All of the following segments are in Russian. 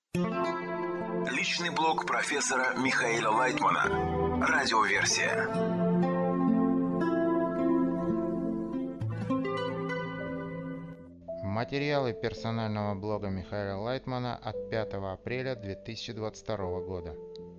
Личный блог профессора Михаила Лайтмана. Радиоверсия. Материалы персонального блога Михаила Лайтмана от 5 апреля 2022 года.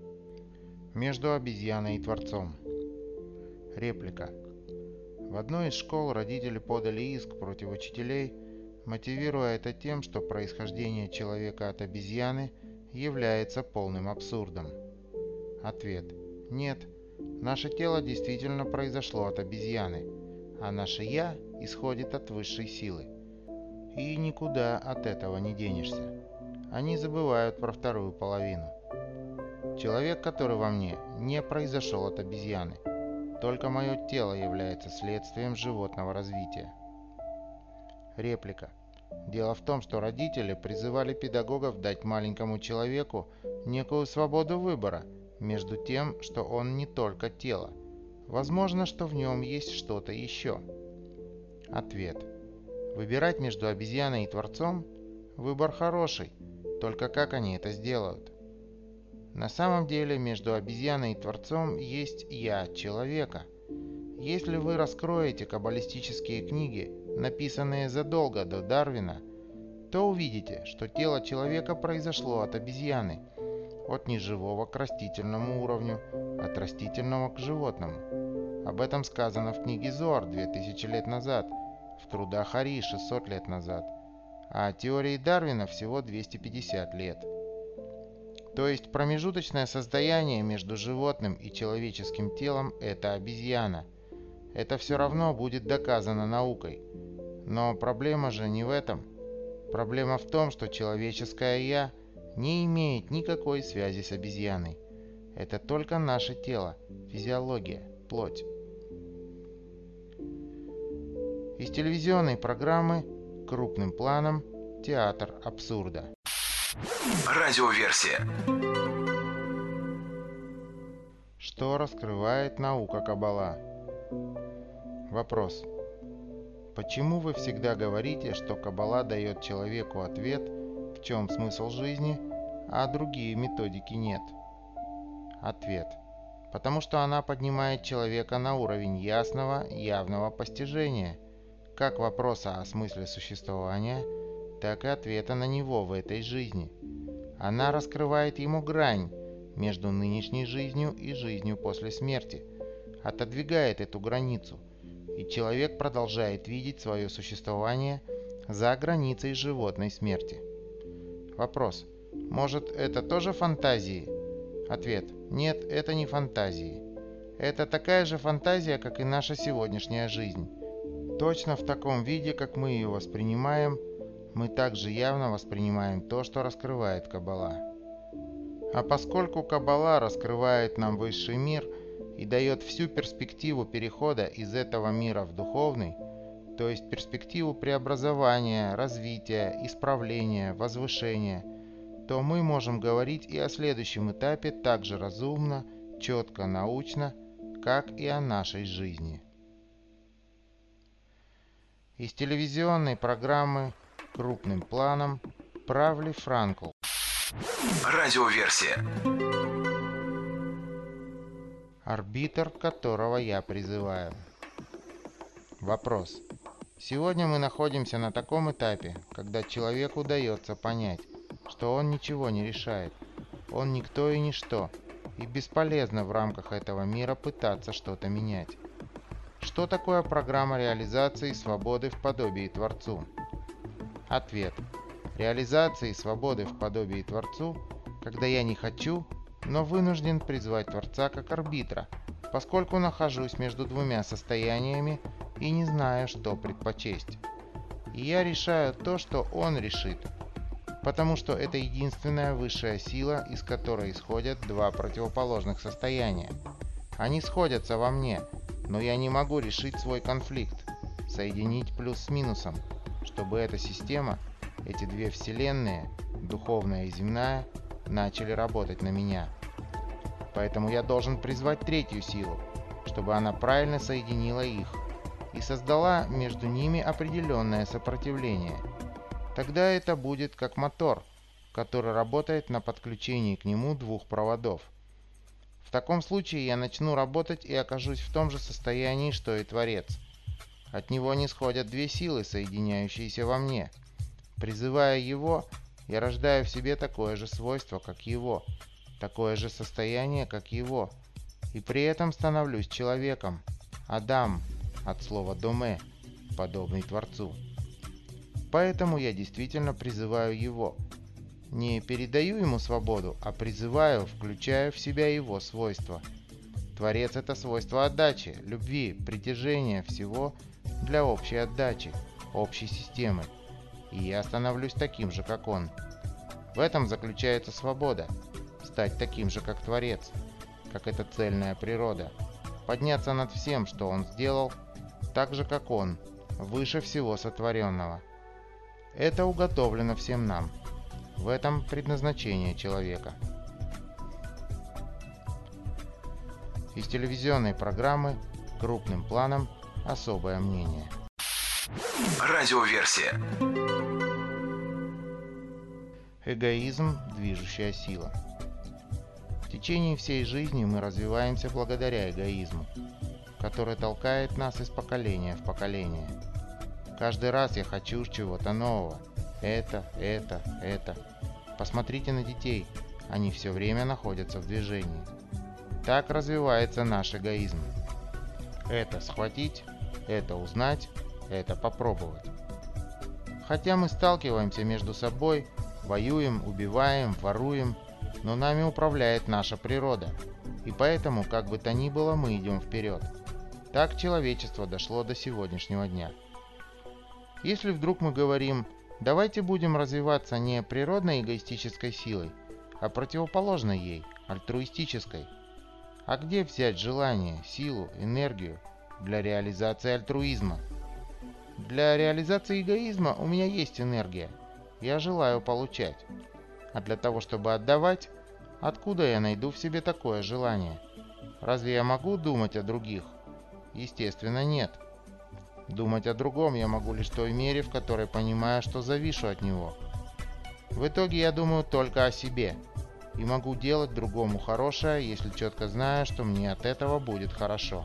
Между обезьяной и Творцом. Реплика. В одной из школ родители подали иск против учителей, мотивируя это тем, что происхождение человека от обезьяны является полным абсурдом. Ответ. Нет, наше тело действительно произошло от обезьяны, а наше «я» исходит от высшей силы. И никуда от этого не денешься. Они забывают про вторую половину. Человек, который во мне, не произошел от обезьяны. Только мое тело является следствием животного развития. Реплика. Дело в том, что родители призывали педагогов дать маленькому человеку некую свободу выбора между тем, что он не только тело. Возможно, что в нем есть что-то еще. Ответ. Выбирать между обезьяной и Творцом – выбор хороший, только как они это сделают? На самом деле между обезьяной и Творцом есть «я» человека. Если вы раскроете каббалистические книги, написанные задолго до Дарвина, то увидите, что тело человека произошло от обезьяны, от неживого к растительному уровню, от растительного к животному. Об этом сказано в книге Зоар 2000 лет назад, в трудах Ари 600 лет назад, а о теории Дарвина всего 250 лет. То есть промежуточное состояние между животным и человеческим телом – это обезьяна. Это все равно будет доказано наукой. Но проблема же не в этом. Проблема в том, что человеческое «я» не имеет никакой связи с обезьяной. Это только наше тело, физиология, плоть. Из телевизионной программы крупным планом «Театр абсурда». Радиоверсия. Что раскрывает наука Каббала? Вопрос. Почему вы всегда говорите, что Каббала дает человеку ответ, в чем смысл жизни, а другие методики нет? Ответ. Потому что она поднимает человека на уровень ясного, явного постижения, как вопроса о смысле существования, так и ответа на него в этой жизни. Она раскрывает ему грань между нынешней жизнью и жизнью после смерти, отодвигает эту границу, и человек продолжает видеть свое существование за границей животной смерти. Вопрос. Может, это тоже фантазии? Ответ. Нет, это не фантазии. Это такая же фантазия, как и наша сегодняшняя жизнь. Точно в таком виде, как мы ее воспринимаем, мы также явно воспринимаем то, что раскрывает Каббала. А поскольку Каббала раскрывает нам высший мир и дает всю перспективу перехода из этого мира в духовный, то есть перспективу преобразования, развития, исправления, возвышения, то мы можем говорить и о следующем этапе так же разумно, четко, научно, как и о нашей жизни. Из телевизионной программы крупным планом «Прав ли Франкл?» Радиоверсия. Арбитр, которого я призываю. Вопрос. Сегодня мы находимся на таком этапе, когда человеку удается понять, что он ничего не решает, он никто и ничто, и бесполезно в рамках этого мира пытаться что-то менять. Что такое программа реализации свободы в подобии Творцу? Ответ. Реализации свободы в подобии Творцу, когда я не хочу, но вынужден призвать Творца как арбитра, поскольку нахожусь между двумя состояниями и не знаю, что предпочесть. И я решаю то, что Он решит, потому что это единственная высшая сила, из которой исходят два противоположных состояния. Они сходятся во мне, но я не могу решить свой конфликт, соединить плюс с минусом, чтобы эта система, эти две вселенные, духовная и земная, начали работать на меня. Поэтому я должен призвать третью силу, чтобы она правильно соединила их и создала между ними определенное сопротивление. Тогда это будет как мотор, который работает на подключении к нему двух проводов. В таком случае я начну работать и окажусь в том же состоянии, что и Творец. От него нисходят две силы, соединяющиеся во мне. Призывая его, я рождаю в себе такое же свойство, как его, такое же состояние, как его, и при этом становлюсь человеком, Адам, от слова «доме», подобный Творцу. Поэтому я действительно призываю его. Не передаю ему свободу, а призываю, включая в себя его свойства. Творец — это свойство отдачи, любви, притяжения всего для общей отдачи, общей системы. И я становлюсь таким же, как он. В этом заключается свобода. Стать таким же, как Творец, как эта цельная природа. Подняться над всем, что он сделал, так же, как он, выше всего сотворенного. Это уготовлено всем нам. В этом предназначение человека. Из телевизионной программы «Крупным планом. Особое мнение». Радиоверсия. Эгоизм – движущая сила. В течение всей жизни мы развиваемся благодаря эгоизму, который толкает нас из поколения в поколение. Каждый раз я хочу чего-то нового. Это. Посмотрите на детей, они все время находятся в движении. Так развивается наш эгоизм. Это схватить, это узнать, это попробовать. Хотя мы сталкиваемся между собой, воюем, убиваем, воруем, но нами управляет наша природа, и поэтому, как бы то ни было, мы идем вперед. Так человечество дошло до сегодняшнего дня. Если вдруг мы говорим: давайте будем развиваться не природной эгоистической силой, а противоположной ей, альтруистической. А где взять желание, силу, энергию для реализации альтруизма? Для реализации эгоизма у меня есть энергия. Я желаю получать. А для того, чтобы отдавать, откуда я найду в себе такое желание? Разве я могу думать о других? Естественно, нет. Думать о другом я могу лишь в той мере, в которой понимаю, что завишу от него. В итоге я думаю только о себе и могу делать другому хорошее, если четко знаю, что мне от этого будет хорошо.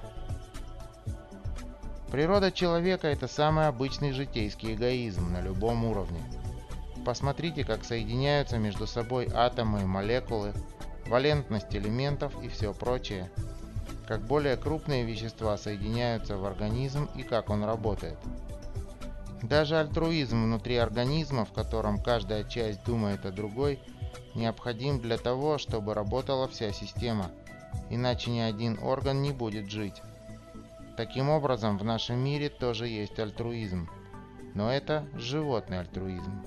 Природа человека – это самый обычный житейский эгоизм на любом уровне. Посмотрите, как соединяются между собой атомы, молекулы, валентность элементов и все прочее. Как более крупные вещества соединяются в организм и как он работает. Даже альтруизм внутри организма, в котором каждая часть думает о другой, необходим для того, чтобы работала вся система, иначе ни один орган не будет жить. Таким образом, в нашем мире тоже есть альтруизм, но это животный альтруизм.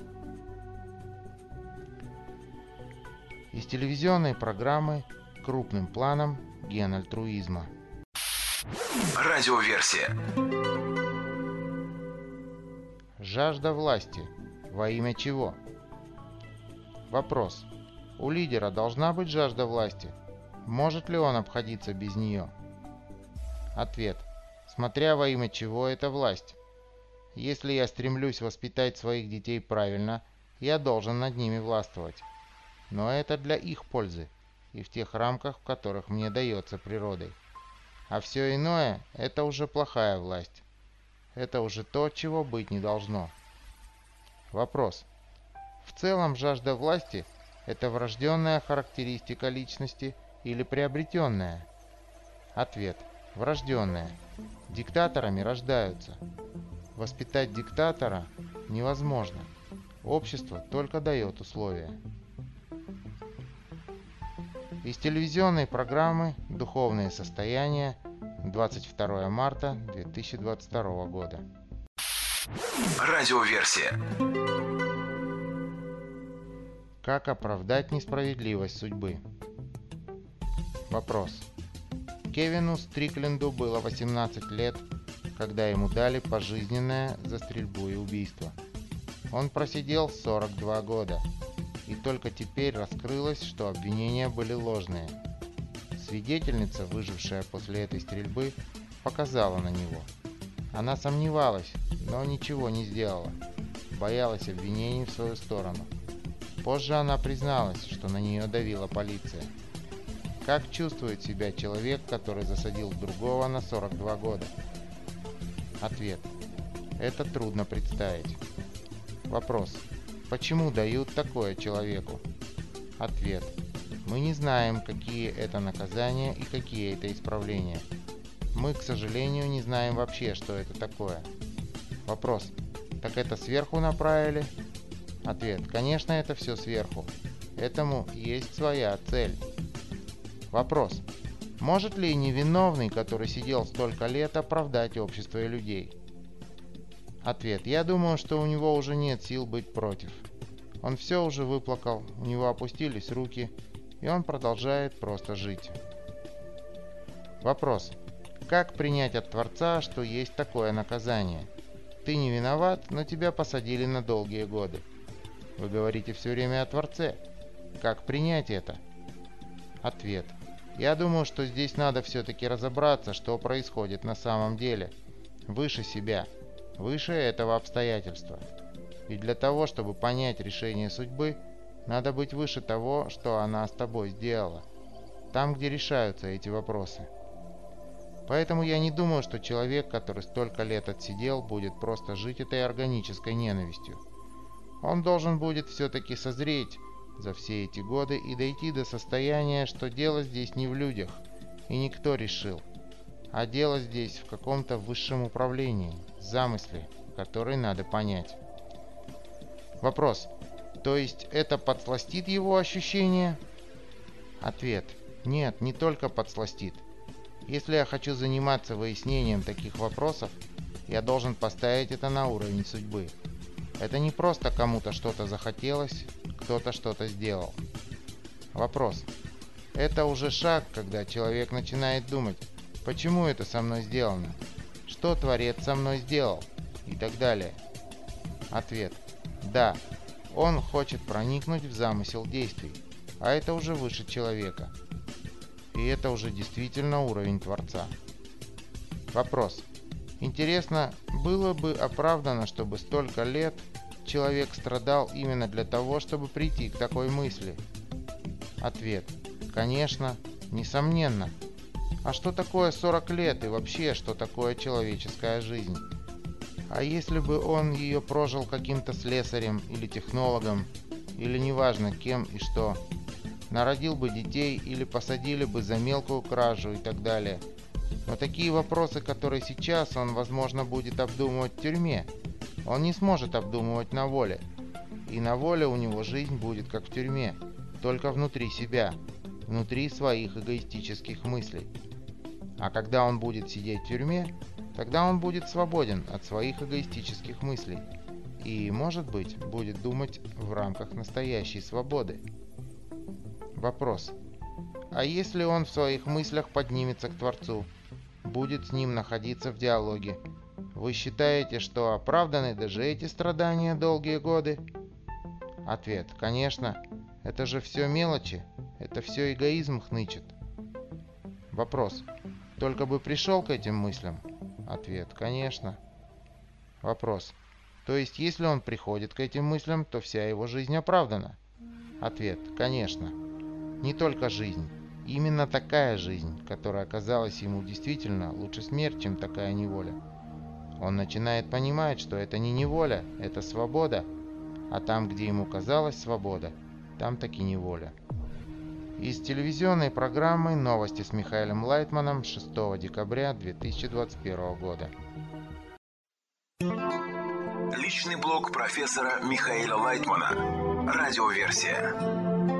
Из телевизионной программы «Крупным планом. Ген альтруизма». Радиоверсия. Жажда власти. Во имя чего? Вопрос. У лидера должна быть жажда власти? Может ли он обходиться без нее? Ответ. Смотря во имя чего эта власть. Если я стремлюсь воспитать своих детей правильно, я должен над ними властвовать. Но это для их пользы и в тех рамках, в которых мне дается природой. А все иное – это уже плохая власть. Это уже то, чего быть не должно. Вопрос. В целом, жажда власти – это врожденная характеристика личности или приобретенная? Ответ. Врожденная. Диктаторами рождаются. Воспитать диктатора невозможно. Общество только дает условия. Из телевизионной программы «Духовные состояния», 22 марта 2022 года. Радиоверсия. Как оправдать несправедливость судьбы? Вопрос. Кевину Стрикленду было 18 лет, когда ему дали пожизненное за стрельбу и убийство. Он просидел 42 года. И только теперь раскрылось, что обвинения были ложные. Свидетельница, выжившая после этой стрельбы, показала на него. Она сомневалась, но ничего не сделала. Боялась обвинений в свою сторону. Позже она призналась, что на нее давила полиция. Как чувствует себя человек, который засадил другого на 42 года? Ответ. Это трудно представить. Вопрос. Почему дают такое человеку? Ответ. Мы не знаем, какие это наказания и какие это исправления. Мы, к сожалению, не знаем вообще, что это такое. Вопрос. Так это сверху направили? Ответ. Конечно, это все сверху. Этому есть своя цель. Вопрос. Может ли невиновный, который сидел столько лет, оправдать общество и людей? Ответ. Я думаю, что у него уже нет сил быть против. Он все уже выплакал, у него опустились руки, и он продолжает просто жить. Вопрос. Как принять от Творца, что есть такое наказание? Ты не виноват, но тебя посадили на долгие годы. Вы говорите все время о Творце. Как принять это? Ответ. Я думаю, что здесь надо все-таки разобраться, что происходит на самом деле. Выше себя. Выше этого обстоятельства. И для того, чтобы понять решение судьбы, надо быть выше того, что она с тобой сделала. Там, где решаются эти вопросы. Поэтому я не думаю, что человек, который столько лет отсидел, будет просто жить этой органической ненавистью. Он должен будет все-таки созреть за все эти годы и дойти до состояния, что дело здесь не в людях, и никто решил, а дело здесь в каком-то высшем управлении, замысле, который надо понять. Вопрос. То есть это подсластит его ощущения? Ответ. Нет, не только подсластит. Если я хочу заниматься выяснением таких вопросов, я должен поставить это на уровень судьбы. Это не просто кому-то что-то захотелось, кто-то что-то сделал. Вопрос. Это уже шаг, когда человек начинает думать, почему это со мной сделано, что Творец со мной сделал и так далее. Ответ. Да, он хочет проникнуть в замысел действий, а это уже выше человека. И это уже действительно уровень Творца. Вопрос. Интересно, было бы оправдано, чтобы столько лет человек страдал именно для того, чтобы прийти к такой мысли? Ответ. Конечно, несомненно. А что такое 40 лет и вообще, что такое человеческая жизнь? А если бы он ее прожил каким-то слесарем или технологом, или неважно кем и что, народил бы детей или посадили бы за мелкую кражу и так далее. Но такие вопросы, которые сейчас он, возможно, будет обдумывать в тюрьме, он не сможет обдумывать на воле. И на воле у него жизнь будет как в тюрьме, только внутри себя, внутри своих эгоистических мыслей. А когда он будет сидеть в тюрьме, тогда он будет свободен от своих эгоистических мыслей и, может быть, будет думать в рамках настоящей свободы. Вопрос. А если он в своих мыслях поднимется к Творцу, будет с ним находиться в диалоге, вы считаете, что оправданы даже эти страдания долгие годы? Ответ. Конечно. Это же все мелочи. Это все эгоизм хнычет. Вопрос. Только бы пришел к этим мыслям? Ответ. Конечно. Вопрос. То есть, если он приходит к этим мыслям, то вся его жизнь оправдана? Ответ. Конечно. Не только жизнь. Именно такая жизнь, которая казалась ему действительно лучше смерть, чем такая неволя. Он начинает понимать, что это не неволя, это свобода. А там, где ему казалась свобода, там таки неволя. Из телевизионной программы «Новости с Михаилом Лайтманом» 6 декабря 2021 года. Личный блог профессора Михаила Лайтмана. Радиоверсия.